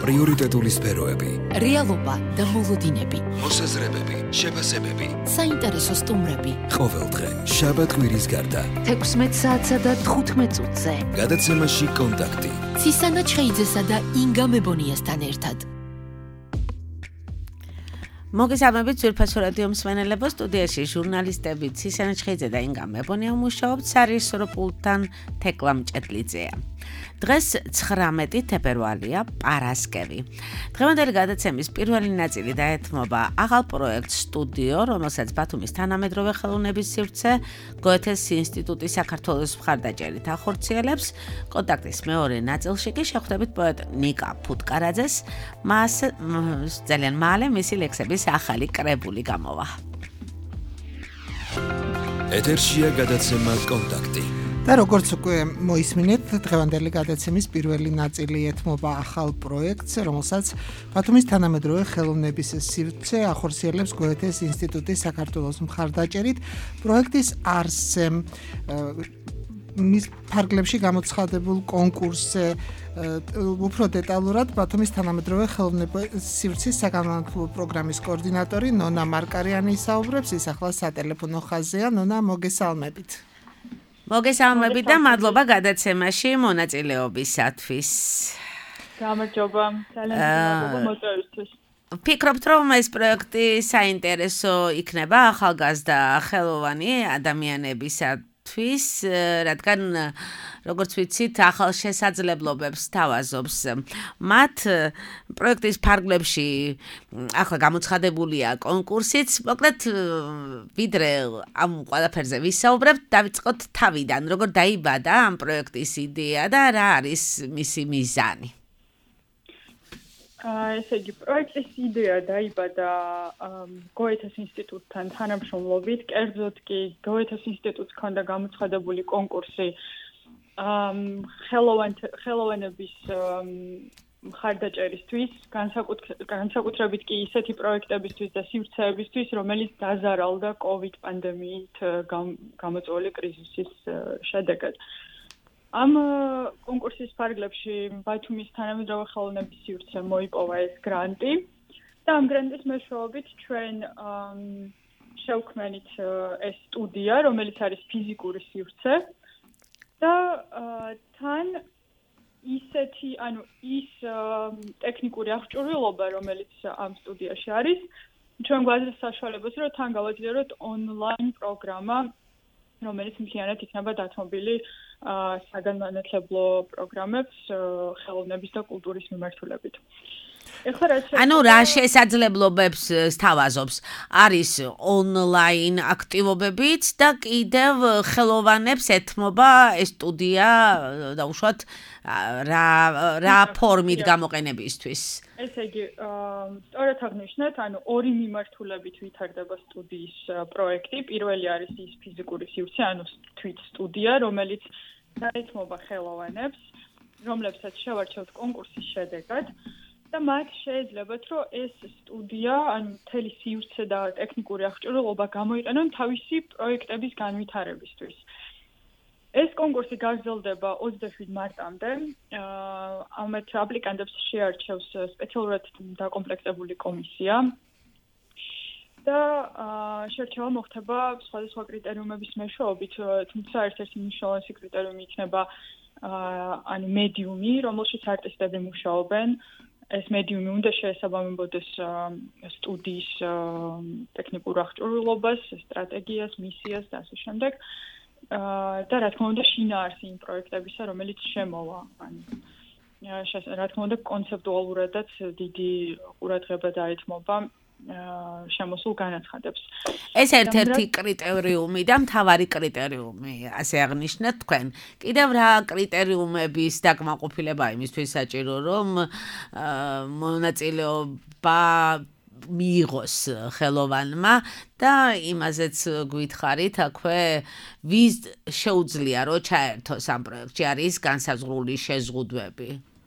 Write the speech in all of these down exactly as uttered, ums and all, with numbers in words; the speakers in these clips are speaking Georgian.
პრიორიტეტული სფეროები, რეალობა და მოლოდინები, მოსაზრებები, შეფასებები, საინტერესო სტუმრები. ყოველდღე, შაბათ-კვირის გარდა, თექვსმეტ საათსა და თხუთმეტ წუთზე. გადაცემაში კონტაქტი. ცისანა ჩხეიძესა და ინგა მებონიასთან ერთად. მოგესალმებით ძვირფასო რადიო მსმენელებო, სტუდიაში ჟურნალისტები ცისანა ჩხეიძე და ინგა მებონია მუშაობთ, სარეჟისორო პულტთან თეკლა მჭედლიძეა. დღეს ცხრამეტი თებერვალია, პარასკევი. დღევანდელი გადაცემის პირველი ნაწილი დაეთმობა აღარ პროექტ სტუდიო, რომელსაც ბათუმის თანამედროვე ხელოვნების სივრცე გოეთეს ინსტიტუტის საქართველოს მხარდაჭერით ახორციელებს. კონტაქტის მეორე ნაწილში კი შეხვდებით პოეტ ნიკა ფუტკარაძეს, მას ძალიან მალე მისი ლექსების ახალი კრებული გამოვა. ეთერშია გადაცემა კონტაქტი. და როგორც უკვე მოისმინეთ, დღევანდელი გადაცემის პირველი ნაწილი ეთმობა ახალ პროექტს, რომელსაც ბათუმის თანამედროვე ხელოვნების სივრცე ახორციელებს გოეთეს ინსტიტუტის საქართველოს მხარდაჭერით. პროექტის არსზე მის ფარგლებში გამოცხადებულ კონკურსზე უფრო დეტალურად ბათუმის თანამედროვე ხელოვნების სივრცის საგანმანათლებლო პროგრამის კოორდინატორი ნონა მარკარიანი ისაუბრებს, ის ახლა სატელეფონო ხაზია. ნონა, მოგესალმებით. მოგესალმებით და მადლობა გადაცემაში მონაწილეობისათვის. გამარჯობა, ძალიან მადლობა მოწვევისთვის. ფიქრობთ, რომ ეს პროექტი საინტერესო იქნება ახალგაზრდა ხელოვანი ადამიანებისათვის, რადგან როგორც ვიცით, ახალ შესაძლებლობებს თავაზობს. მათ პროექტის ფარგლებში ახლა გამოცხადებულია კონკურსიც. მოკლედ, ვიდრე ამ ყველაფერზე ვისაუბრებთ, დავიწყოთ თავიდან, როგორ დაიბადა ამ პროექტის იდეა და რა არის მისი მიზანი. ესე იგი, პროექტის იდეა დაიბადა გოეთეს ინსტიტუტთან თანამშრომლობით, კერძოდ კი გოეთეს ინსტიტუტს ჰქონდა გამოცხადებული კონკურსი ხელოვანების მხარდაჭერისთვის, განსაკუთრებით კი ისეთი პროექტებისთვის და სივრცეებისთვის, რომელიც დაზარალდა კოვიდ პანდემიით გამოწვეული კრიზისის შედეგად. ამ კონკურსის ფარგლებში ბათუმის თანამედროვე ხელოვნების სივრცე მოიპოვა ეს გრანტი და ამ გრანტის მეშვეობით ჩვენ შევქმნით ეს სტუდია, რომელიც არის ფიზიკური სივრცე და თან ისეთი, ანუ ის ტექნიკური აღჭურვილობა, რომელიც ამ სტუდიაში არის, ჩვენ გვაძლევს საშუალებას, რომ თან გავაძლიეროთ ონლაინ პროგრამა, რომელიც მთლიანად იქნება დათმობილი საგანმანათლებლო პროგრამებს ხელოვნების და კულტურის მიმართულებით. ანუ რა შესაძლებლობებს სთავაზობს? არის ონლაინ აქტივობებიც და კიდევ ხელოვანებს ეთმობა ეს სტუდია დაუშვათ რა რა ფორმით გამოყენებისთვის? ესე იგი, სწორად აღნიშნეთ, ანუ ორი მიმართულებით ვითარდება სტუდიის პროექტი. პირველი არის ის ფიზიკური სივრცე, ანუ თვით სტუდია, რომელიც დაეთმობა ხელოვანებს, რომლებსაც შევარჩევთ კონკურსის შედეგად. და მათ შეეძლებათ, რომ ეს სტუდია, ანუ მთელი სივრცე და ტექნიკური აღჭურვილობა გამოიყენონ თავისი პროექტების განვითარებისთვის. ეს კონკურსი გაგრძელდება ოცდაშვიდ მარტამდე. ამათ აპლიკანტებს შეარჩევს სპეციალურად დაკომპლექტებული კომისია. და შერჩევა მოხდება სხვადასხვა კრიტერიუმების მეშვეობით, თუმცა ერთ-ერთი მნიშვნელოვანი კრიტერიუმი იქნება ანუ მედიუმი, რომელშიც არტისტები მუშაობენ. ეს მედიუმი უნდა შეესაბამებოდეს სტუდიის ტექნიკურ აღჭურვილობას, სტრატეგიას, მისიას და ასე შემდეგ. და რა თქმა უნდა, შინაარსი იმ პროექტებისა, რომელიც შემოვა. ანუ რა თქმა უნდა, კონცეპტუალურადაც დიდი ყურადღება დაეთმობა შემოსულ განაცხადებს. ეს ერთ-ერთი კრიტერიუმი და მთავარი კრიტერიუმი, ასე აღნიშნეთ თქვენ. კიდევ რა კრიტერიუმების დაკმაყოფილება იმისთვის საჭირო, რომ მონაწილეობა მიიღოს ხელოვანმა და იმაზეც გითხარით, აქვე ვის შეუძლია რომ ჩაერთოს ამ პროექტში, არის განსაზღვრული შეზღუდვები?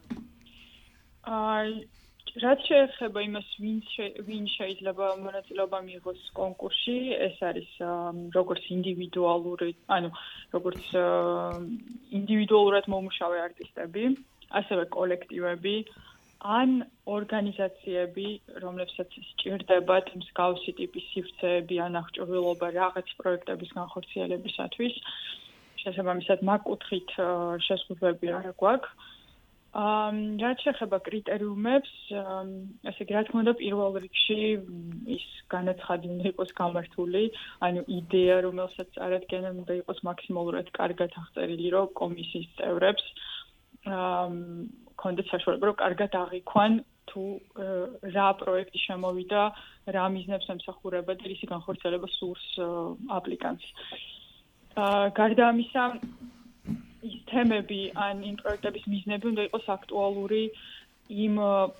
აი რაც შეეხება იმას, ვინ შეიძლება მონაწილეობა მიიღოს კონკურსში, ეს არის როგორც ინდივიდუალური, ანუ როგორც ინდივიდუალურად მომუშავე არტისტები, ასევე კოლექტივები, ან ორგანიზაციები, რომლებსაც სჭირდებათ მსგავსი ტიპის სივრცეები ან აღჭურვილობა რაღაც პროექტების განხორციელებისათვის. შესაბამისად, მაგ კუთხით შეზღუდვები არ გვაქვს. რაც შეეხება კრიტერიუმებს, ესე იგი, რა თქმა უნდა, პირველ რიგში ის განაცხადი უნდა იყოს გამართული, ანუ იდეა, რომელსაც წარადგენენ, უნდა იყოს მაქსიმალურად კარგად აღწერილი, რომ კომისიის წევრებს კონდეთ საშუალება, რომ კარგად აღიქვან თუ რა პროექტი შემოვიდა, რა მიზნებს ემსახურება და ისი განხორციელება სურს აპლიკანტს. გარდა ამისა, ის თემები ან იმ პროექტების მიზნები უნდა იყოს აქტუალური იმ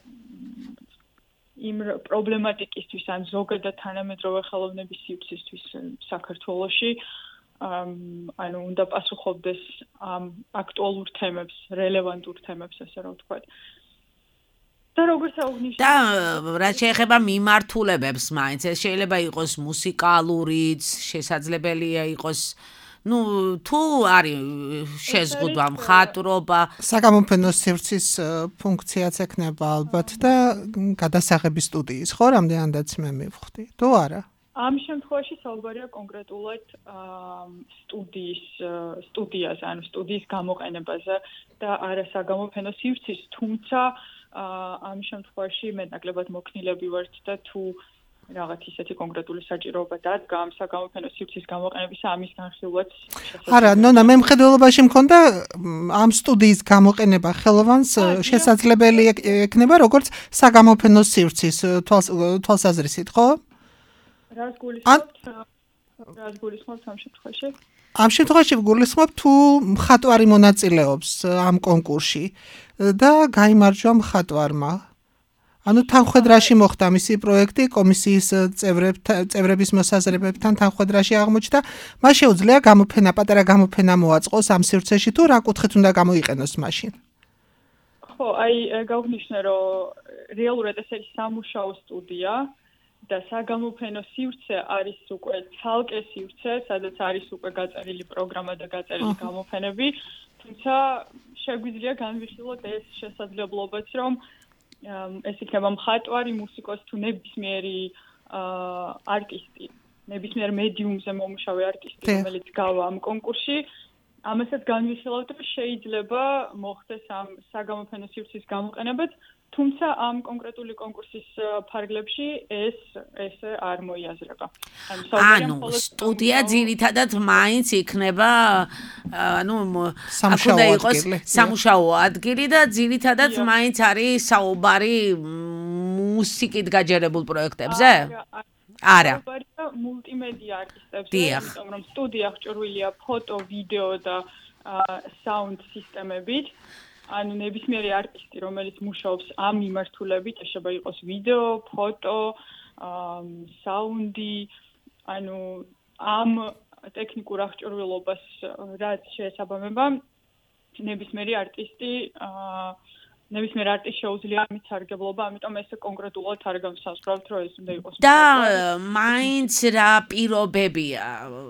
იმ პრობლემატიკისთვის ან ზოგადად თანამედროვე ხელოვნების სივრცისთვის საქართველოში, ანუ უნდა პასუხობდეს ამ აქტუალურ თემებს, რელევანტურ თემებს, ასე რომ ვთქვათ. და როგორც აღნიშნე და რაც შეეხება მიმართულებებს, მაინც ეს შეიძლება იყოს მუსიკალურიც, შესაძლებელია იყოს ну, თუ არის შეზღუდვა, მხატვრობა, საგამოფენო სივრცის ფუნქციაც ექნება ალბათ და გადასაღების სტუდიის, ხო, რამდენადაც მე მივხვდი, თუ არა? ამ შემთხვევაში საუბარია კონკრეტულად სტუდიის სტუდიაზე, ანუ სტუდიის გამოყენებაზე და არა საგამოფენო სივრცის, თუმცა ამ შემთხვევაში მე ნაკლებად მოქნილები ვართ და თუ რაღაც ისეთი კონკრეტული საჭიროება დადგა ამ საგამოფენო სივრცის გამოყენებისა, ამის განხილვაც არა, ნონა, მე მხედველობაში მქონდა ამ სტუდიის გამოყენება ხელოვანს შესაძლებელი ექნება როგორც საგამოფენო სივრცის თვალსაზრისით, ხო? რას გულისხმობთ? რას გულისხმობთ ამ შემთხვევაში? ამ შემთხვევაში გულისხმობ თუ მხატვარი მონაწილეობს ამ კონკურსში და გაიმარჯვა მხატვარმა. ანუ თანხwebdriverში მოხდა მისი პროექტი კომისიის წევრების მოსაზრებებთან თანხwebdriverში აღმოჩნდა, მას შეუძლია გამოფენა, პატარა გამოფენა მოაწყოს ამ სივრცეში თუ რა კუთხით უნდა გამოიყენოს მაშინ. ხო, აი გავხნიშნე, რომ რეალურად ეს არის სამუშაო სტუდია და საგამოფენო სივრცე არის უკვე ცალკე სივრცე, სადაც არის უკვე გაწერილი პროგრამა და გაწერილი გამოფენები, თუმცა შეგვიძლია განვიხილოთ ეს შესაძლებლობაც, რომ ეს იქნება მხატვარი, მუსიკოსი თუ ნებისმიერი არტისტი, ნებისმიერ მედიუმზე მომუშავე არტისტი, რომელიც გავა ამ კონკურსში, ამასაც განვიხილავთ, რომ შეიძლება მოხდეს ამ საგამოფენო სივრცის გამოყენებაც, თუმცა ამ კონკრეტული კონკურსის ფარგლებში ეს ესე არ მოიაზრება. ანუ სტუდია ძირითადად მაინც იქნება, ანუ აქ იყოს სამუშაო ადგილი და ძირითადად მაინც არის საუბარი მუსიკით გაჯერებულ პროექტებზე? არა. მულტიმედია არტისტებზე, იმიტომ რომ სტუდია აღჭურვილია ფოტო, ვიდეო და საუნდ სისტემებით. ანუ ნებისმიერი არტისტი, რომელიც მუშაობს ამ მიმართულებით, შეიძლება იყოს ვიდეო, ფოტო, საუნდი, ანუ ამ ტექნიკურ აღჭურვილობას რაც შეესაბამება, ნებისმიერი არტისტი, ნებისმიერ არტისტს შეუძლია ამით სარგებლობა, ამიტომ ეს კონკრეტულად არ განსაზღვრავთ, რომ ეს უნდა იყოს. და მაინც რა პირობებია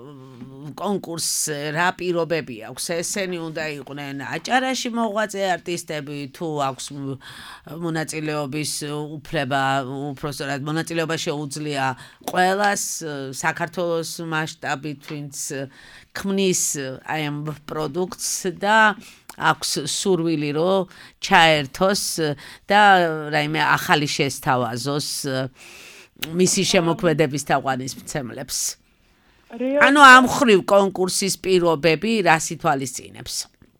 კონკურს რა პირობები აქვს? ესენი უნდა იყვნენ აჭარაში მოღვაწე არტისტები, თუ აქვს მონაწილეობის უფლება, უпростоრად მონაწილეობა შეუძლია ყველას საქართველოს მასშტაბით, ვინც ქმნის აი ამ პროდუქტს და აქვს სურვილი რომ ჩაერთოს და რაიმე ახალი შესთავაზოს მისი შემოქმედების თაყვანისმცემლებს. ანუ ამ ხრივ კონკურსის პირობები რას ითვალისწინებს?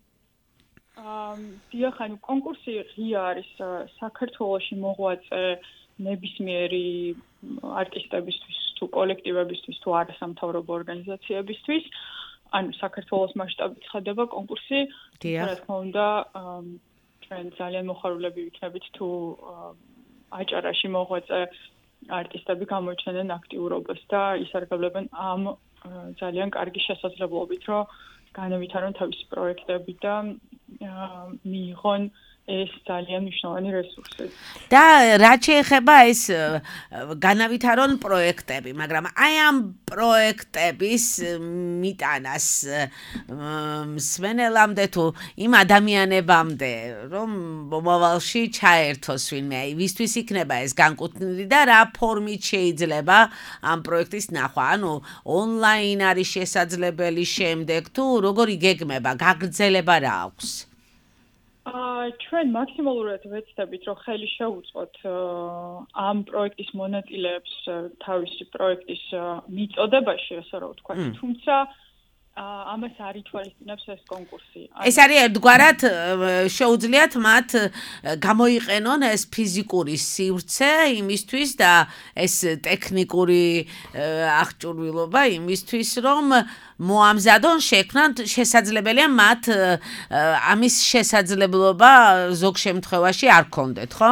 დიახ, ანუ კონკურსი ღია არის საქართველოში მოღვაწე ნებისმიერი არტისტებისთვის თუ კოლექტივებისთვის თუ არასამთავრობო ორგანიზაციებისთვის. ანუ საქართველოს მასშტაბით ხდება კონკურსი, რა თქმა უნდა, ჩვენ ძალიან მოხარულები ვიქნებით თუ აჭარაში მოღვაწე არტისტები გამოჩენენ აქტიურობას და ისარგებლებენ ამ ძალიან კარგი შესაძლებლობით, რომ განევითარონ თავისი პროექტები და მიიღონ ეს ძალიან მნიშვნელოვანი რესურსი. და რაც შეეხება ეს განავითარონ პროექტები, მაგრამ აი ამ პროექტების მიტანას მსმენელამდე თუ იმ ადამიანებამდე, რომ მომავალში ჩაერთოს ვინმე, აი ვისთვის იქნება ეს განკუთვნილი და რა ფორმით შეიძლება ამ პროექტის ნახვა, ანუ ონლაინ არის შესაძლებელი შემდეგ თუ როგორ იგეგმება, გაგრძელება რა აქვს? აა ჩვენ მაქსიმალურად ვეცდებით, რომ ხელი შევუწყოთ ამ პროექტის მონაწილეებს თავისი პროექტის მიწოდებაში, ასე რომ ვთქვა. თუმცა ამას არ ითვალისწინებს ეს კონკურსი. ეს არის ერთგვარად შეუძლიათ მათ გამოიყენონ ეს ფიზიკური სივრცე იმისთვის და ეს ტექნიკური აღჭურვილობა იმისთვის, რომ მოამზადონ შექმნან შესაძლებელია მათ ამის შესაძლებლობა ზოგ შემთხვევაში არ გქონდეთ, ხო?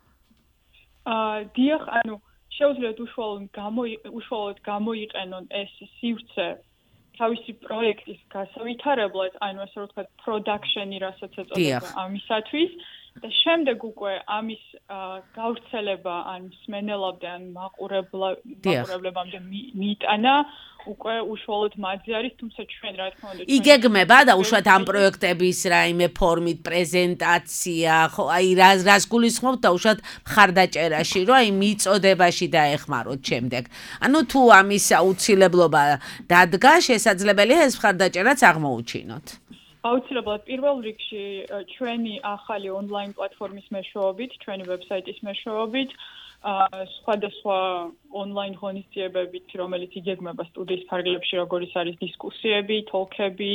აა დიახ, ანუ შეუძლიათ უშუალოდ გამოიყენონ ეს სივრცე თავისი პროექტის გასავითარებლად, ანუ ასე რომ ვთქვათ, production-ი, რასაც ეწოდება ამისათვის და შემდეგ უკვე ამის გავრცელება ან მსმენელამდე ან მაყურებლებამდე მიტანა უკვე უშუალოდ მათზე არის, თუმცა ჩვენ რა თქმა უნდა იგეგმება და უშუალოდ ამ პროექტების რაიმე ფორმით პრეზენტაცია, ხო, აი რას რას გულისხმობთ და უშუალოდ მხარდაჭერაში, რომ აი მიწოდებაში დაეხმაროთ შემდეგ. ანუ თუ ამის აუცილებლობა დადგა, შესაძლებელია ეს მხარდაჭერაც აღმოუჩინოთ. აუცილებლად პირველ რიგში ჩვენი ახალი ონლაინ პლატფორმის მეშვეობით, ჩვენი ვებსაიტის მეშვეობით, სხვადასხვა ონლაინ ღონისძიებებით, რომელიც იგეგმება სტუდიის ფარგლებში, როგორიც არის დისკუსიები, თოლქები,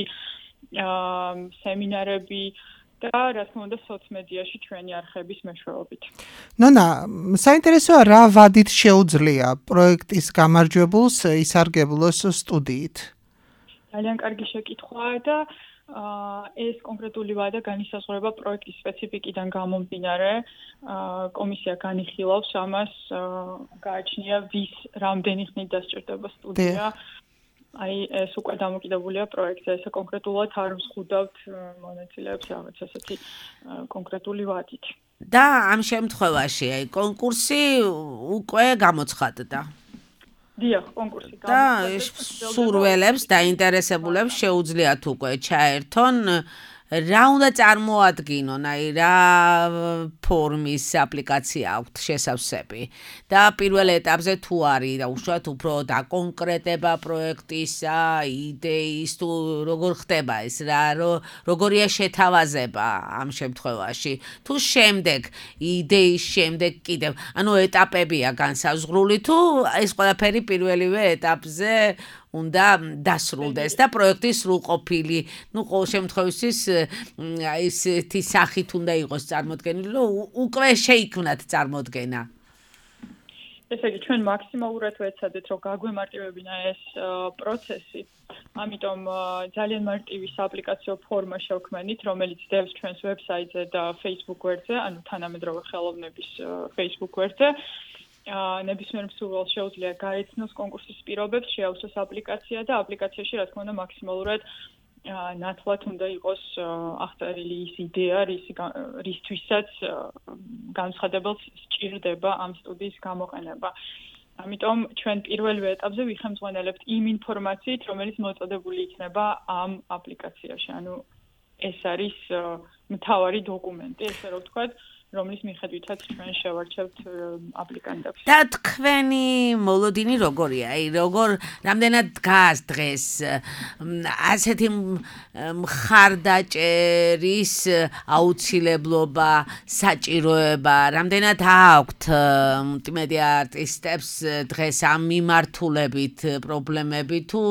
სემინარები და რა თქმა უნდა სოციმედიაში ჩვენი არხების მეშვეობით. ნონა, საინტერესოა რა ვადით შეუძლია პროექტის გამარჯვებულს ისარგებლოს სტუდიით? ძალიან კარგი შეკითხვაა და ეს კონკრეტული ვადა განისაზღვრება პროექტის სპეციფიკიდან გამომდინარე. კომისია განიხილავს ამას, გააჩნია ვის რამდენი ხნით დასჭირდება სტუდია. აი ეს უკვე დამოკიდებულია პროექტზე, ესე კონკრეტულად არ ვსხუდავთ მონაწილეებს რაღაც ასეთი კონკრეტული ვადით. და ამ შემთხვევაში აი კონკურსი უკვე გამოცხადდა. დიახ, კონკურსი გამოცხადდა. და სურველებს და ინტერესებულებს შეუძლიათ უკვე ჩაერთონ რა უნდა წარმოადგინონ, აი რა ფორმის აპლიკაცია აქვთ შესავსები და პირველ ეტაპზე თუ არის და უშუალოდ უფრო დაკონკრეტება პროექტისა, იდეის თუ როგორ ხდება ეს რა, როგორია შეთავაზება ამ შემთხვევაში, თუ შემდეგ იდეის შემდეგ კიდევ, ანუ ეტაპებია განსაზღვრული თუ ეს ყველაფერი პირველივე ეტაპზე უნდა დასრულდეს და პროექტი სრულყოფილი, ну, ყოველ შემთხვევაში ესეთი სახით უნდა იყოს წარმოდგენილი, რომ უკვე შეიქმნათ წარმოდგენა. ესე იგი, ჩვენ მაქსიმალურად ვეცადეთ, რომ გაგვემარტივებინა ეს პროცესი. ამიტომ ძალიან მარტივი სააპლიკაციო ფორმა შევქმნით, რომელიც დევს ჩვენს ვებსაიტზე და Facebook გვერდზე, ანუ თანამედროვე ხელოვნების Facebook გვერდზე. ნებისმიერ მსურველს შეუძლია გაეცნოს კონკურსის პირობებს, შეავსოს აპლიკაცია და აპლიკაციაში რა თქმა უნდა მაქსიმალურად ნათლად უნდა იყოს აღწერილი ის იდეა, რისთვისაც განცხადებელს სჭირდება ამ სტუდიის გამოყენება. ამიტომ ჩვენ პირველივე ეტაპზე ვიხემძღვანელებთ იმ ინფორმაციით, რომელიც მოწოდებული იქნება ამ აპლიკაციაში. ანუ ეს არის მთავარი დოკუმენტი, ესე რომ ვთქვათ, რომლის მიხედვითაც ჩვენ შევარჩევთ აპლიკანტებს. და თქვენი მოლოდინი როგორია? აი, როგორ რამდენად დგას დღეს ასეთი მხარდაჭერის აუცილებლობა, საჭიროება, რამდენად აქვთ მულტიმედია არტისტებს დღეს ამ მიმართულებით პრობლემები თუ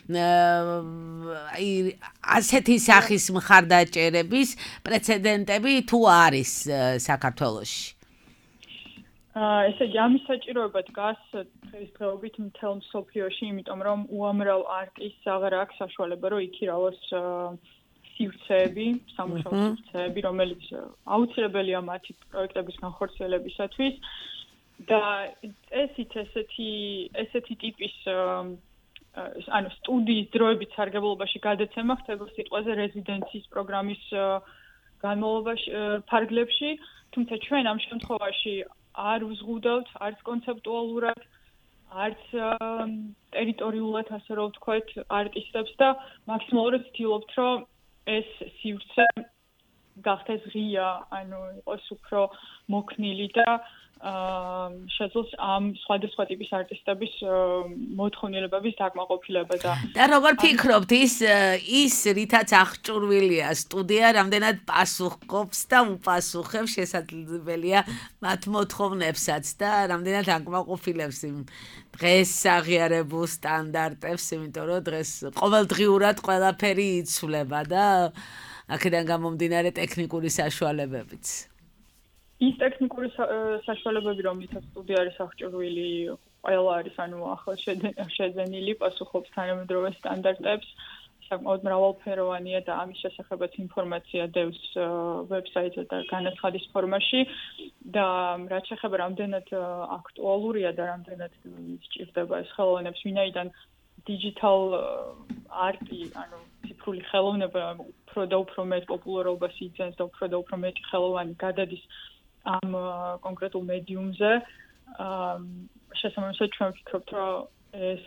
აი ასეთი სახის მხარდაჭერების პრეცედენტები თუ არის საქართველოში? აა ესე იგი ამის საჭიროება დგას დღესდღეობით მთელ მსოფლიოში, იმიტომ რომ უამრავ არტისტს აღარ აქვს საშუალება, რომ იქირავოს სივრცეები, სამუშაო სივრცეები, რომელიც აუცილებელია მათი პროექტების განხორციელებისათვის და ესეთ ესეთი ესეთი ტიპის ანუ სტუდიის დროებით სარგებლობაში გადაცემა ხდება სიტყვაზე რეზიდენციის პროგრამის განმავლობაში ფარგლებში, თუმცა ჩვენ ამ შემთხვევაში არ ვზღუდავთ არც კონცეპტუალურად, არც ტერიტორიულად, ასე რომ ვთქვათ, არტისტებს და მაქსიმალურად ვცდილობთ, რომ ეს სივრცე გახდეს ღია, ანუ იყოს უფრო მოქნილი და შეძლოს ამ სხვადასხვა ტიპის არტისტების მოთხოვნილებების დაკმაყოფილება და და როგორ ფიქრობთ ის ის რითაც აღჭურვილია სტუდია რამდენად პასუხობს და უპასუხებს შესაძლებელია მათ მოთხოვნებსაც და რამდენად აკმაყოფილებს იმ დღეს აღიარებულ სტანდარტებს, იმიტომ რომ დღეს ყოველდღიურად ყველაფერი იცვლება და აქედან გამომდინარე ტექნიკური საშუალებებიც. ის ტექნიკური საშუალებები, რომლითაც სტუდია არის აღჭურვილი, ყველა არის ანუ ახალ შეძენილი, პასუხობს თანამედროვე სტანდარტებს, საკმაოდ მრავალფეროვანია და ამის შესახებაც ინფორმაცია დევს ვებსაიტზე და განაცხადის ფორმაში და რაც შეეხება რამდენად აქტუალურია და რამდენად სჭირდება ეს ხელოვნებს, ვინაიდან digital არტი, ანუ ციფრული ხელოვნება უფრო და უფრო მეტ პოპულარობას იძენს და უფრო და უფრო მეტი ხელოვანი გადადის ამ კონკრეტულ მედიუმზე. შესაბამისად ჩვენ ვფიქრობთ, რომ ეს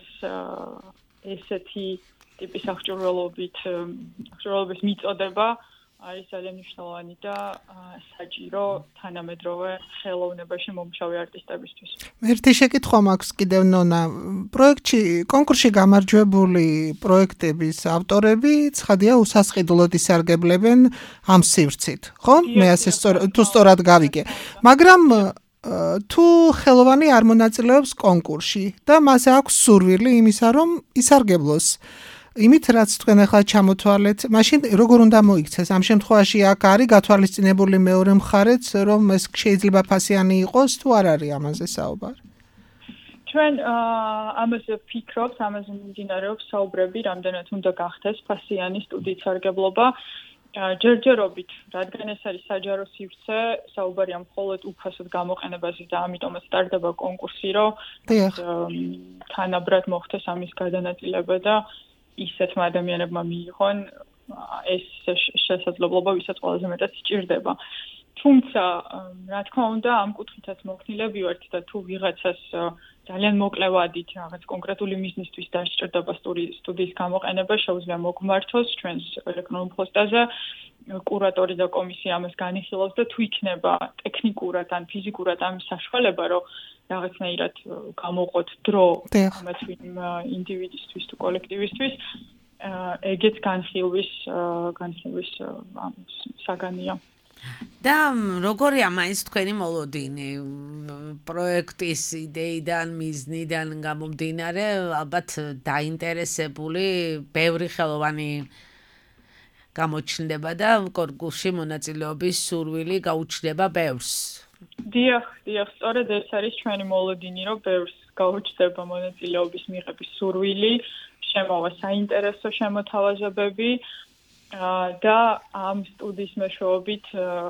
ესეთი ტიპის აღჭურვილობით აღჭურვილობის მიწოდება არის ძალიან მნიშვნელოვანი და საჭირო თანამედროვე ხელოვნებაში მომუშავე არტისტებისთვის. ერთი შეკითხვა მაქვს კიდევ ნონა, პროექტში, კონკურსში გამარჯვებული პროექტების ავტორები ცხადია უსასყიდლოდ ისარგებლებენ ამ სივრცით, ხო? მე ასე თუ სწორად გავიგე. მაგრამ თუ ხელოვანი არ მონაწილეობს კონკურსში და მას აქვს სურვილი იმისა, რომ ისარგებლოს იმით, რაც თქვენ ახლა ჩამოთვალეთ, მაშინ როგორ უნდა მოიქცეს? ამ შემთხვევაში აქ არის გათვალისწინებული მეორე მხარეც, რომ ეს შეიძლება ფასიანი იყოს, თუ არ არის ამაზე საუბარი? ჩვენ ამაზე ვფიქრობთ, ამაზე მიმდინარეობს საუბრები, რამდენად უნდა გახდეს ფასიანი სტუდიის სარგებლობა. ჯერჯერობით, რადგან ეს არის საჯარო სივრცე, საუბარია მხოლოდ უფასოდ გამოყენებაზე და ამიტომაც სტარტდება კონკურსი, რომ თანაბრად მოხდეს ამის გადანაწილება და ისეთმა ადამიანებმა მიიღონ ეს შესაძლებლობა, ვისაც ყველაზე მეტად სჭირდება. თუმცა, რა თქმა უნდა, ამ კუთხითაც მოქნილები ვართ და თუ ვიღაცას ძალიან მოკლევადით რაღაც კონკრეტული მიზნისთვის დასჭირდება სტუდიის გამოყენება, შეუძლია მოგმართოს ჩვენს ელექტრონულ პოსტაზე, კურატორი და კომისია ამას განიხილავს და თუ იქნება ტექნიკურად ან ფიზიკურად ამ საშუალება, რომ რაღაცნაირად გამოყოთ დრო ამათ ინდივიდისთვის თუ კოლექტივისთვის, ეგეც განხილვის განხილვის საგანია. და როგორია მაინც თქვენი მოლოდინი პროექტის იდეიდან, მიზნიდან გამომდინარე, ალბათ დაინტერესებული ბევრი ხელოვანი გამოჩნდება და კონკურსში მონაწილეობის სურვილი გაუჩნდება ბევრს. დიახ, დიახ, სწორედ ეს არის ჩვენი მოლოდინი, რომ ბევრს გაუჩნდება მონაწილეობის მიღების სურვილი, შემოვა საინტერესო შემოთავაზებები და ამ სტუდიის მეშვეობით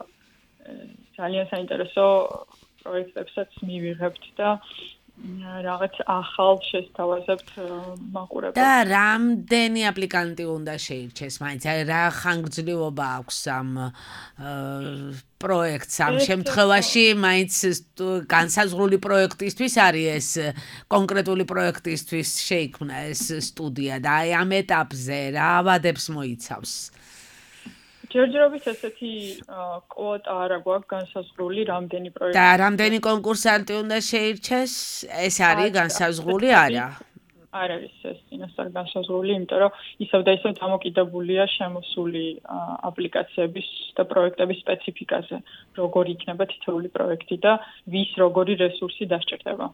ძალიან საინტერესო პროექტებსაც მივიღებთ და რაღაც ახალ შესთავაზებთ მაყურებელს. და რამდენი აპლიკანტი უნდა შეირჩეს, მაინც რა ხანგრძლივობა აქვს ამ პროექტს ამ შემთხვევაში, მაინც განსაზღვრული პროექტისთვის არის ეს კონკრეტული პროექტისთვის შეიქმნა ეს სტუდია და აი ამ ეტაპზე რა ავადებს მოიცავს? ჯერჯერობით ესეთი კვოტა არ აქვს განსაზღვრული რამდენი პროექტი და რამდენი კონკურსანტი უნდა შეირჩეს? ეს არის განსაზღვრული არა? არ არის ეს წინასწარ განსაზღვრული, იმიტომ რომ ისევ და ისევ დამოკიდებულია შემოსული აპლიკაციების და პროექტების სპეციფიკაზე, როგორ იქნება თითოეული პროექტი და ვის როგორი რესურსი დასჭირდება.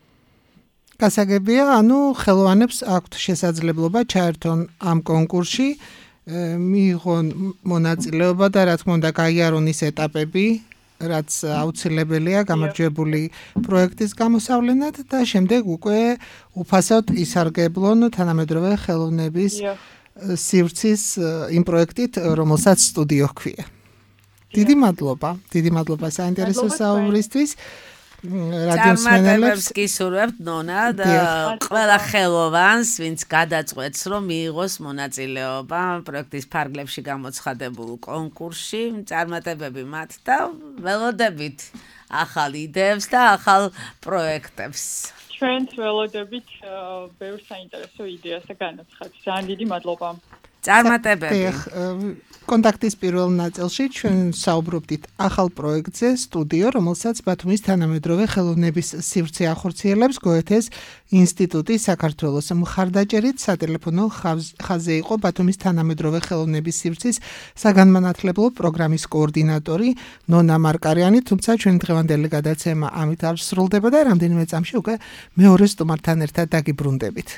გასაგებია, ანუ ხელოვანებს აქვთ შესაძლებლობა ჩაერთონ ამ კონკურსში, მიიღონ მონაწილეობა და რა თქმა უნდა გაიარონ ის ეტაპები, რაც აუცილებელია გამარჯვებული პროექტის გამოსავლენად და შემდეგ უკვე უფასოდ ისარგებლონ თანამედროვე ხელოვნების სივრცის იმ პროექტით, რომელსაც სტუდიო ჰქვია. დიდი მადლობა, დიდი მადლობა საინტერესო საუბრისთვის. რადიოს მსმენელებს გისურვებთ ნონა და ყველა ხელოვანს, ვინც გადაწყვეტს, რომ მიიღოს მონაწილეობა პროექტის ფარგლებში გამოცხადებულ კონკურსში, წარმატებები მათ და ველოდებით ახალ იდეებს და ახალ პროექტებს. ჩვენც ველოდებით ბევრ საინტერესო იდეას და განაცხადს. ძალიან დიდი მადლობა. წარმატებები. კონტაქტის პირველ ნაწილში ჩვენ საუბრობდით ახალ პროექტზე სტუდიო, რომელსაც ბათუმის თანამედროვე ხელოვნების სივრცე ახორციელებს გოეთეს ინსტიტუტი საქართველოს. მხარდაჭერით სატელეფონო ხაზზე იყო ბათუმის თანამედროვე ხელოვნების სივრცის საგანმანათლებლო პროგრამის კოორდინატორი ნონა მარკარიანი, თუმცა ჩვენი დღევანდელი გადაცემა ამით არ სრულდება და რამდენიმე წამში უკვე მეორე სტუმართან ერთად დაგიბრუნდებით.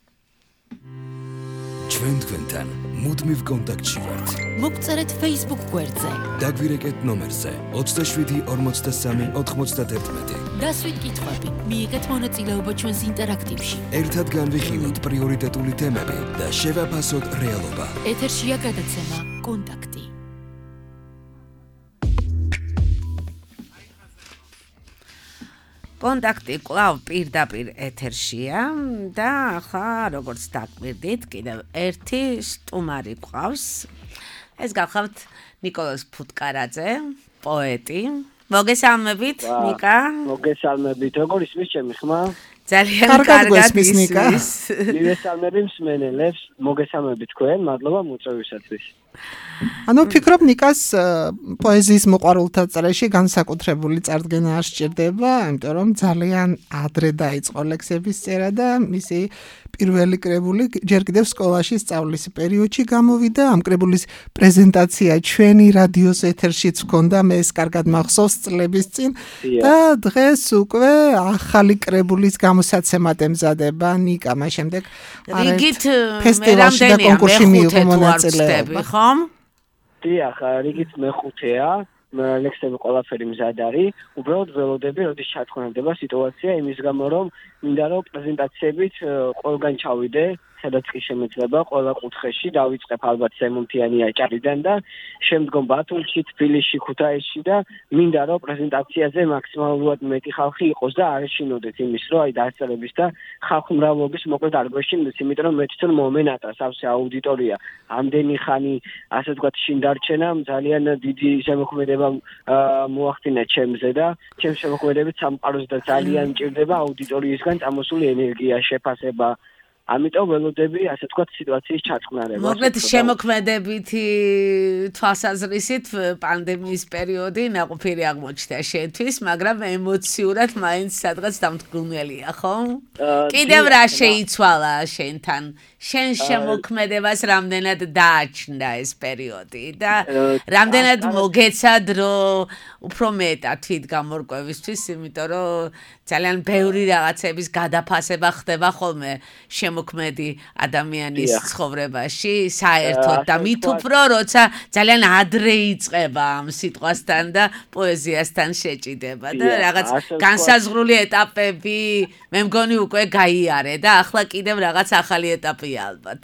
ჩვენ თქვენთან მუდმივ კონტაქტში ვართ. მოგწერეთ Facebook გვერდზე. დაგვირეკეთ ნომერზე ოცდაშვიდი ორმოცდასამი ოთხმოცდაერთმეტი. დასვით კითხვები, მიიღეთ მონაწილეობა ჩვენს ინტერაქტივში. ერთად განვიხილოთ პრიორიტეტული თემები და შევაფასოთ რეალობა. ეთერშია გადაცემა კონტაქტი. კონტაქტი კვლავ პირდაპირ ეთერშია და ახლა როგორც დაგვირდით, კიდევ ერთი სტუმარი გვყავს. ეს გახლავთ ნიკოლოზ ფუტკარაძე, პოეტი. მოგესალმებით, ნიკა. მოგესალმებით, როგორ ისმის ჩემი ხმა? ძალიან კარგად ისმის. მივესალმები მსმენელებს, მოგესალმებით თქვენ, მადლობა მოწვევისათვის. ანუ ფიქრობ ნიკას პოეზიის მოყვარულთა წრეში განსაკუთრებული წარდგენა არ სჭირდება, იმიტომ რომ ძალიან ადრე დაიწყო ლექსების წერა და მისი პირველი კრებული ჯერ კიდევ სკოლაში სწავლის პერიოდში გამოვიდა. ამ კრებულის პრეზენტაცია ჩვენი რადიოს ეთერშიც ჰქონდა, მე ეს კარგად მახსოვს წლების წინ და დღეს უკვე ახალი კრებულის გამოსაცემად ემზადება ნიკა, მას შემდეგ რიგით ფესტივალში და კონკურსში მიიღო მონაწილეობა. ხომ? დიახ, რიგით მეხუთეა, ლექსები ყველაფერი მზად არის. უბრალოდ ველოდები, როდის ჩატყნდება სიტუაცია იმის გამო, რომ მინდა რომ პრეზენტაციებით ყველგან ჩავიდე, სადაც კი შემეძლება, ყველა კუთხეში დავიწყებ ალბათ სემონთიანი აჭარიდან და შემდგომ ბათუმში, თბილისში, ქუთაისში და მინდა რომ პრეზენტაციაზე მაქსიმალურად მეტი ხალხი იყოს და არ ეშინოდეთ იმის, რომ აი დასწრების და ხალხმრავლობის მოკლედ არ გვეშინდეს, იმიტომ რომ მე თვითონ მომენატრა სავსე აუდიტორია. ამდენი ხანი, ასე ვთქვათ, შინ დარჩენამ ძალიან დიდი შემოქმედება მოახდინა ჩემზე და ჩემს შემოქმედებით სამყაროს და ძალიან მჭირდება აუდიტორიისგან წამოსული ენერგია, შეფასება. ამიტომ ველოდები, ასე ვთქვათ, სიტუაციის ჩაწყნარებას. მოკლედ შემოქმედებითი თვალსაზრისით პანდემიის პერიოდი ნაყოფიერი აღმოჩნდა შენთვის, მაგრამ ემოციურად მაინც სადღაც დამდგმელია, ხო? კიდევ რა შეიცვალა შენთან? შენ შემოქმედებას რამდენად დააჩნდა ეს პერიოდი და რამდენად მოგეცად, რომ უფრო მეტად თვით გამორკვევისთვის, იმიტომ რომ ძალიან ბევრი რაღაცების გადაფასება ხდება ხოლმე შემოქმედი ადამიანის ცხოვრებაში, საერთოდ და მით უფრო როცა ძალიან ადრე იწყება ამ სიტყვასთან და პოეზიასთან შეჭიდება და რაღაც განსაზღვრული ეტაპები მე მგონი უკვე გაიარე და ახლა კიდევ რაღაც ახალი ეტაპია ალბათ.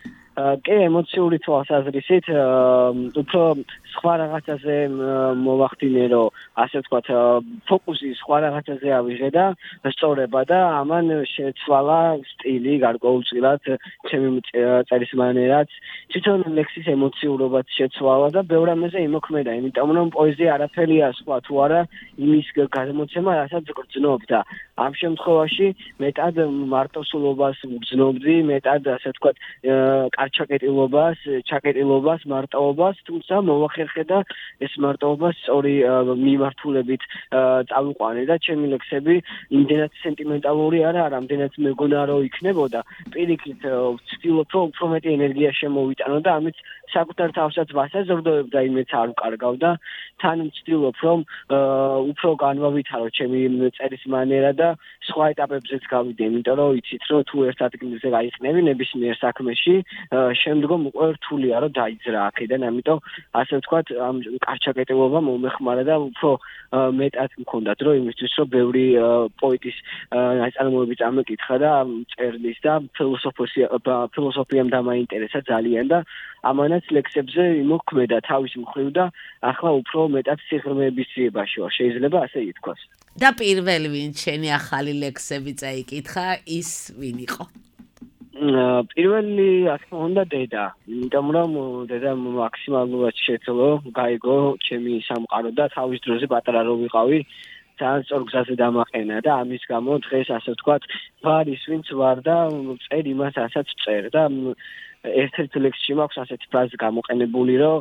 კი, ემოციური თვალსაზრისით უფრო სხვა რაღაცაზე მოვახდინე, რომ ასე ვთქვათ, ფოკუსი სხვა რაღაცაზე ავიღე და სწორება და ამან შეცვალა სტილი გარკვეულწილად, ჩემი წერის მანერაც, თვითონ ლექსის ემოციურობაც შეცვალა და ბევრ ამაზე იმოქმედა, იმიტომ რომ პოეზია არაფერია სხვა თუ არა იმის გამოცემა, რასაც გრძნობ და ამ შემთხვევაში მეტად მარტოსულობას გრძნობდი, მეტად ასე ვთქვათ, კარჩაკეტილობას, ჩაკეტილობას, მარტოობას, თუმცა მოვახერხე და ეს მარტოობას სწორი მიმართულებით წავიყვანე და ჩემი ლექსები იმდენად სენტიმენტალური არა, რამდენად მეგონარო იქნებოდა. პირიქით ვცდილობ, რომ უფრო მეტი ენერგია შემოვიტანო და ამით საკუთარ თავსაც ვასაზრდოებ და იმეც არ ვკარგავ და თან ვცდილობ, რომ უფრო განვავითარო ჩემი წერის მანერა და სხვა ეტაპებზეც გავიდე, იმიტომ რომ იცით, რომ თუ ერთ ადგილზე გაიყნები ნებისმიერ საქმეში, შემდგომ უკვე რთულია რომ დაიძრა აქედან, ამიტომ ასე ვთქვათ, ამ კარჩაკეტილობა მომეხმარა და უფრო მეტად მქონდა დრო იმისთვის, რომ ბევრი პოეტის ნაწარმოები წამეკითხა და წერლის და ფილოსოფიამ დამაინტერესა ძალიან და ამან მანაც ლექსებზე იმოქმედა თავის მხრივ და ახლა უფრო მეტად სიღრმეების ძიებაში ვარ, შეიძლება ასე ითქვას. და პირველ ვინ შენი ახალი ლექსები წაიკითხა, ის ვინ იყო? პირველი რა თქმა უნდა დედა, იმიტომ რომ დედა მაქსიმალურად შეძლო გაიგო ჩემი სამყარო და თავის დროზე პატარა რო ვიყავი ძალიან სწორ გზაზე დამაყენა და ამის გამო დღეს ასე ვთქვათ ვარ ის ვინც ვარ და წერ იმას ასაც წერ და ერთ-ერთ ლექსში მაქვს ასეთი ფრაზა გამოყენებული რომ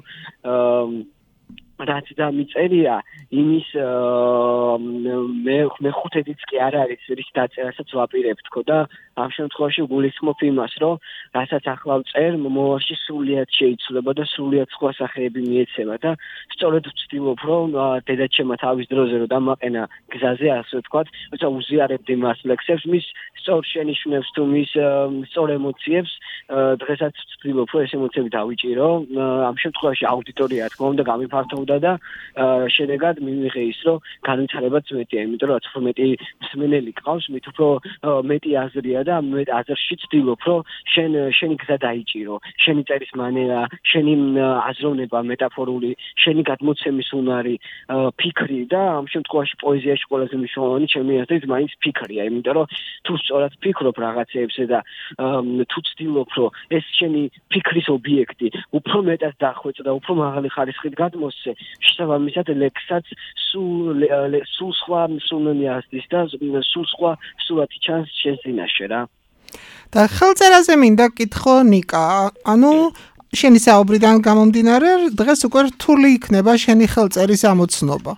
რაც დამიწერია იმის მე მეხუთედიც კი არ არის რის დაწერასაც ვაპირებ თქო და ამ შემთხვევაში გულისხმობ იმას რომ რასაც ახლა წერ მომავალში სრულიად შეიცვლება და სრულიად სხვა სახეები მიეცემა და სწორედ ვცდილობ რომ დედაჩემა თავის დროზე რომ დამაყენა გზაზე ასე ვთქვათ როცა უზიარებდი მას ლექსებს მის სწორ შენიშვნებს თუ მის სწორ ემოციებს დღესაც ვცდილობ რომ ეს ემოციები დავიჭირო ამ შემთხვევაში აუდიტორია თქო უნდა გამიფართოვდა და შედეგად მივიღე ის რომ განვითარებაც მეტია იმიტომ რომ რაც უფრო მეტი მსმენელი გყავს მით უფრო მეტი აზრია და მე აზრში ვცდილობ რომ შენ შენი გზა დაიჭირო შენი წერის მანერა შენი აზროვნება მეტაფორული შენი გადმოცემის უნარი ფიქრი და ამ შემთხვევაში პოეზიაში ყველაზე მნიშვნელოვანი ჩემი აზრით მაინც ფიქრია იმიტომ რომ თუ სწორად ფიქრობ რაღაცეებზე და თუ ვცდილობ რომ ეს შენი ფიქრის ობიექტი უფრო მეტად დახვეწ და უფრო მაღალი ხარისხით გადმოსცე შესაბამისად ლექსსაც სულ სულ სხვა მსუნენი ასდის და სულ სხვა სურათი ჩანს შენ წინაშე რა და ხელწერაზე მინდა კითხო ნიკა ანუ შენი საუბრიდან გამომდინარე დღეს უკვე რთული იქნება შენი ხელწერის ამოცნობა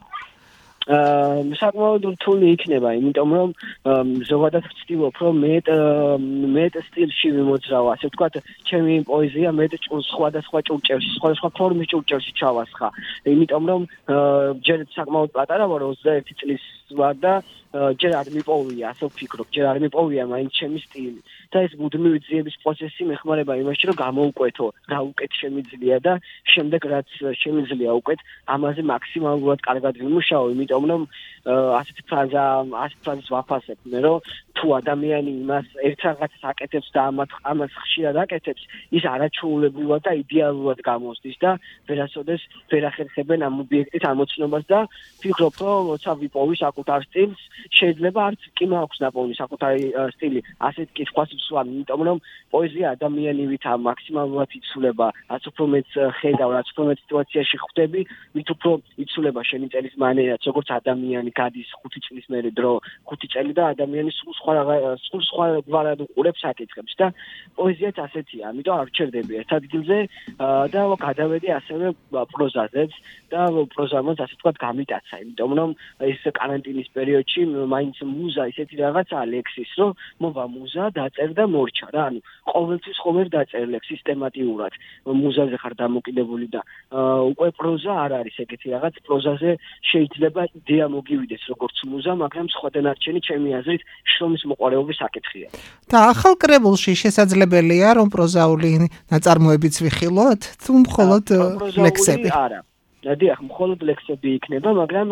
აა საკმაოდ რთული იქნება იმიტომ რომ ზოგადად ვცდილობ რომ მეტ მეტ სტილში ვიმოძრავ ასე ვთქვათ ჩემი პოეზია მეტ სხვადასხვა ჭურჭელში სხვადასხვა ფორმის ჭურჭელში ჩავასხა იმიტომ რომ ჯერ საკმაოდ პატარა ვარ ოცდაერთი წლის ვარ და ჯერ არ მიპოვია ასე ვფიქრობ ჯერ არ მიპოვია მაინც ჩემი სტილი და ეს მუდმივი ძიების პროცესი მეხმარება იმაში რომ გამოვკვეთო რა უკეთ შემიძლია და შემდეგ რაც შემიძლია უკეთ ამაზე მაქსიმალურად კარგად ვიმუშაო იმიტომ რომ ასეთი ფრაზა ასეთი ფრაზას ვაფასებ მე რომ თუ ადამიანი იმას ერთ რაღაცას აკეთებს და ამას ამას ხშირად აკეთებს ის არაჩვეულებრივად და იდეალურად გამოსდის და ვერასოდეს ვერ ახერხებენ ამ ობიექტის ამოცნობას და ვფიქრობ რომ როცა ვიპოვი საკუთარ სტილს შეიძლება არც კი მაქვს ნაპოვნი საკუთარი სტილი ასეთ კითხვას ვსვამ იმიტომ რომ პოეზია ადამიანივით მაქსიმალურად იცვლება რაც უფრო მეც ხედავ რაც უფრო მეც სიტუაციაში ხვდები მით უფრო იცვლება შენი წერის მანერაც როგორც ადამიანი გადის ხუთი წლის მერე დრო ხუთი წელი და ადამიანი სულ სხვა სულ სხვა გვარად უყურებს საკითხებს და პოეზიაც ასეთია ამიტომ არ ვჩერდები ერთ ადგილზე და გადავედი ასევე პროზაზეც და პროზამაც ასე ვთქვათ გამიტაცა იმიტომ რომ ეს კარანტინის პერიოდში მაინც მუზა ისეთი რაღაცა ლექსის რომ მოვა მუზა დაწერ და მორჩა რა ანუ ყოველთვის ყოველ დაწერ ლექს სისტემატიურად მუზაზე ხარ დამოკიდებული და უკვე პროზა არ არის ეგეთი რაღაც პროზაზე შეიძლება იდეა მოგივიდეს როგორც მუზა მაგრამ სხვა დანარჩენი ჩემი აზრით შრომის მოყარეობის საკითხია და ახალ კრებულში შესაძლებელია რომ პროზაული ნაწარმოებიც ვიხილოთ თუ მხოლოდ ლექსები არა დიახ, მხოლოდ ლექსები იქნება, მაგრამ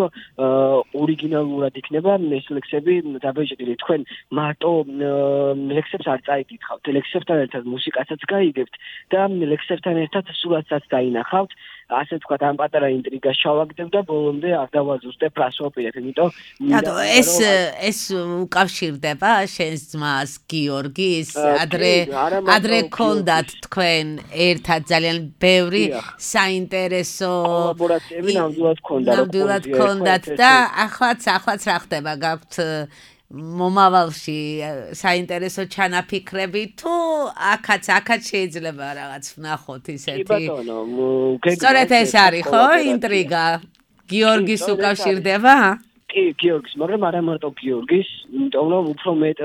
ორიგინალურად იქნება ეს ლექსები დაბეჭდილი. თქვენ მარტო ლექსებს არ წაიკითხავთ, ლექსებთან ერთად მუსიკასაც გაიგებთ და ლექსებთან ერთად სურათსაც დაინახავთ. ასე ვთქვათ, ამ პატარა ინტრიგას ჩავაგდებ და ბოლომდე არ დავაზუსტებ რას ვაპირებ, იმიტომ რატო ეს ეს უკავშირდება შენს ძმას გიორგის ადრე ადრე ქონდათ თქვენ ერთად ძალიან ბევრი საინტერესო კოლაბორაციები ნამდვილად ქონდა ნამდვილად ქონდათ და ახლაც ახლაც რა ხდება გაქვთ მომავალში საინტერესო ჩანაფიქრები თუ აქაც აქაც შეიძლება რაღაც ვნახოთ ისეთი კი ბატონო სწორედ ეს არის ხო ინტრიგა გიორგის უკავშირდება კი გიორგის მაგრამ არა მარტო გიორგის იმიტომ რომ უფრო მეტ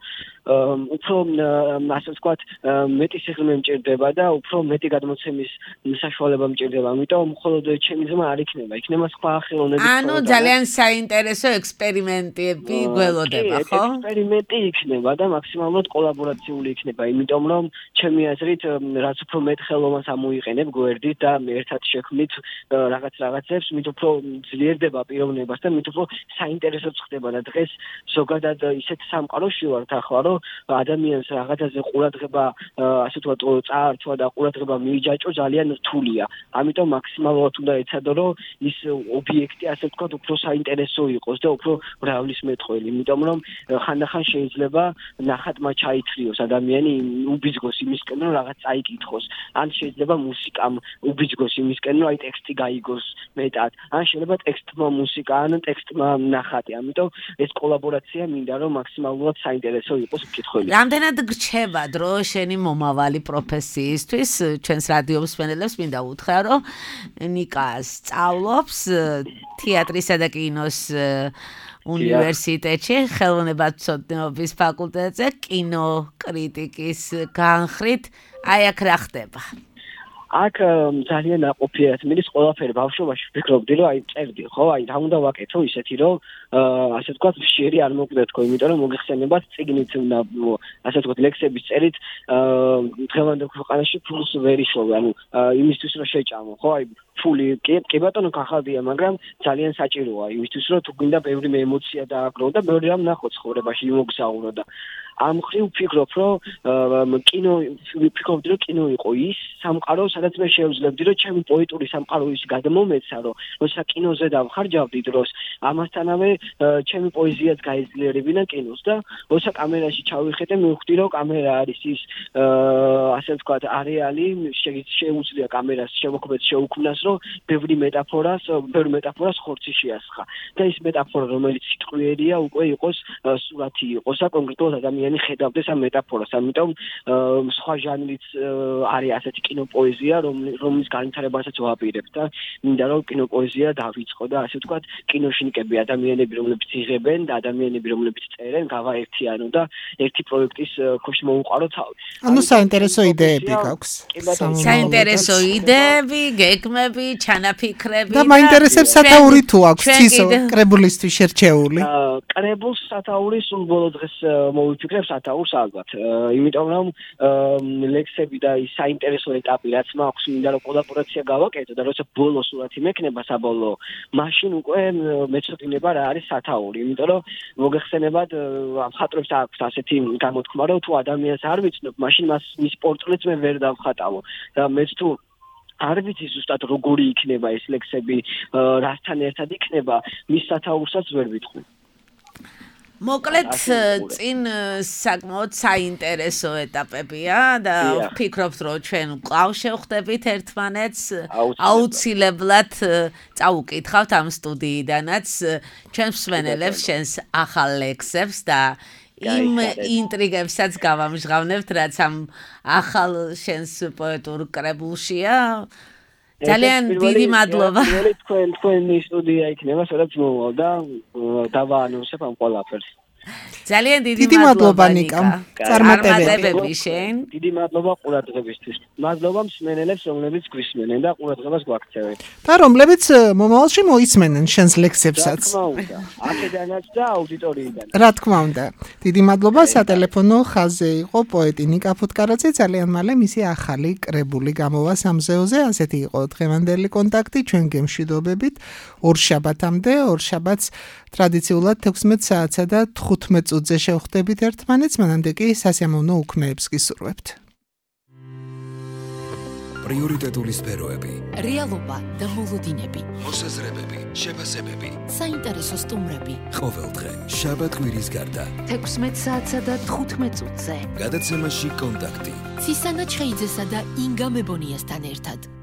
უფრო ასე ვთქვათ მეტი სიღრმე მჭირდება და უფრო მეტი გადმოცემის საშუალება მჭირდება ამიტომ მხოლოდ ჩემი ძმა არ იქნება იქნება სხვა ხელოვნების ანუ ძალიან საინტერესო ექსპერიმენტები გველოდება ხო ექსპერიმენტი იქნება და მაქსიმალურად კოლაბორაციული იქნება იმიტომ რომ ჩემი აზრით რაც უფრო მეტ ხელოვნებას ამოიყენებ გვერდით და ერთად შექმნით რაღაც რაღაცებს მით უფრო ძლიერდება პიროვნებას და მით უფრო საინტერესოც ხდება და დღეს ზოგადად ისეთ სამყაროში ვართ ახლა რომ რომ ადამიანს რაღაცაზე ყურადღება ასე ვთქვათ წაართვა და ყურადღება მიიჯაჭო ძალიან რთულია. ამიტომ მაქსიმალურად უნდა ეცადო რომ ის ობიექტი ასე ვთქვათ უფრო საინტერესო იყოს და უფრო მრავლისმეტყველი. იმიტომ რომ ხანდახან შეიძლება ნახატმა ჩაითრიოს ადამიანი უბიძგოს იმისკენ რომ რაღაც წაიკითხოს. ან შეიძლება მუსიკამ უბიძგოს იმისკენ რომ აი ტექსტი გაიგოს მეტად. ან შეიძლება ტექსტმა მუსიკა ან ტექსტმა ნახატი. ამიტომ ეს კოლაბორაცია მინდა რომ მაქსიმალურად საინტერესო იყოს მკითხველი. რამდენად გრჩება დრო შენი მომავალი პროფესიისთვის? ჩვენს რადიო მსმენელებს მინდა უთხრა რომ ნიკა სწავლობს თეატრისა და კინოს უნივერსიტეტში, ხელოვნებათმცოდნეობის ფაკულტეტზე, კინოკრიტიკის განხრით. აი აქ რა ხდება? აქ ძალიან აყოფიერად მიდის ყველაფერი. ბავშვობაში ვფიქრობდი რომ აი წერდი, ხო? აი რა უნდა ვაკეთო ისეთი რომ ასე ვთქვათ შერი არ მოკდეთქო, იმიტომ რომ მოგეხსენებათ წიგნით უნდა ასე ვთქვათ ლექსების წერით დღევანდელ ქვეყანაში ფულს ვერ იშოვე, ანუ იმისთვის რომ შეჭამო, ხო? აი ფული კი ბატონო გახალდია, მაგრამ ძალიან საჭიროა იმისთვის რომ თუ გინდა ბევრი ემოცია დააგრო და ბევრი რამ ნახო ცხოვრებაში იმოგზაურო და ამ ხრივ ვფიქრობ რომ კინო ვფიქრობდი რომ კინო იყო ის სამყარო სადაც მე შევძლებდი რომ ჩემი პოეტური სამყარო ის გადმომეცა რომ როცა კინოზე დავხარჯავდი დროს ამასთანავე ჩემი პოეზიაც გაიძლიერებინა კინოს და როცა კამერაში ჩავიხედე მივხვდი რომ კამერა არის ის ასე ვთქვათ არეალი შეუძლია კამერას შემოქმედს შეუქმნას რომ ბევრი მეტაფორას ბევრი მეტაფორას ხორცი შეასხა და ის მეტაფორა რომელიც სიტყვიერია უკვე იყოს სურათი იყოს და კონკრეტულად ადამიანი ხედავდეს ამ მეტაფორას. ამიტომ სხვა ჟანრიც არის ასეთი კინოპოეზია, რომლის განვითარებასაც ვაპირებ და მინდა რომ კინოპოეზია დავიწყო და ასე ვთქვათ, კინოში ნიკები ადამიანები, რომლებიც იღებენ და ადამიანები, რომლებიც წერენ, გავაერთიანო და ერთი პროექტის ქვეშ მოვუყარო თავი. ანუ საინტერესო იდეები გაქვს. საინტერესო იდეები, გეგმები, ჩანაფიქრები და მაინტერესებს სათაური თუ აქვს ცისო კრებულისთვის შერჩეული. კრებულს სათაური სულ ბოლო დღეს მოვიფიქრე სათაურს ალბათ. იმიტომ რომ ლექსები და ის საინტერესო ეტაპი რაც მაქვს, მინდა რომ კოლაბორაცია გავაკეთო და როცა ბოლო სურათი მექნება საბოლოო, მაშინ უკვე მეცოდინება რა არის სათაური. იმიტომ რომ მოგეხსენებათ მხატვრებს აქვს ასეთი გამოთქმა, რომ თუ ადამიანს არ ვიცნობ, მაშინ მას მის პორტრეტს მე ვერ დავხატავო. და მეც თუ არ ვიცი ზუსტად როგორი იქნება ეს ლექსები, რასთან ერთად იქნება, მის სათაურსაც ვერ ვიტყვი. მოკლედ წინ საკმაოდ საინტერესო ეტაპებია და ვფიქრობთ რომ ჩვენ კვლავ შევხვდებით ერთმანეთს აუცილებლად წაუკითხავთ ამ სტუდიიდანაც ჩვენს მსმენელებს შენს ახალ ლექსებს და იმ ინტრიგებსაც გავამჟღავნებთ რაც ამ ახალ შენს პოეტურ კრებულშია. ძალიან დიდი მადლობა. თქვენ თქვენი სტუდია იქნება, სადაც მოვალ და დავაანონსებ ამ ყველაფერს. ძალიან დიდი მადლობა ნიკა. წარმატებები შენ. დიდი მადლობა ყურადღებისთვის. მადლობა მსმენელებს, რომლებიც გვისმენენ და ყურადღებას გვაქცევენ. და რომლებიც მომავალში მოისმენენ შენს ლექსებსაც. რა თქმა უნდა, აქედანაც და აუდიტორიიდან. რა თქმა უნდა. დიდი მადლობა. სატელეფონო ხაზზე იყო პოეტი ნიკა ფუტკარაძე. ძალიან მალე მისი ახალი კრებული გამოვა სამზეოზე. ასეთი იყო დღევანდელი კონტაქტი. ჩვენ გემშვიდობებით ორ შაბათამდე, ორ შაბათს ტრადიციულად თექვსმეტ საათსა და თხუთმეტ წუთზე შევხვდებით ერთმანეთს, მანამდე კი სასიამოვნო უქმეებს გისურვებთ. პრიორიტეტული სფეროები, რეალობა და მოლოდინები, მოსაზრებები, შეფასებები, საინტერესო სტუმრები. ყოველდღე, შაბათ-კვირის გარდა, თექვსმეტ საათსა და თხუთმეტ წუთზე. გადაცემაში კონტაქტი. ცისანა ჩხეიძესა და ინგა მებონიასთან ერთად.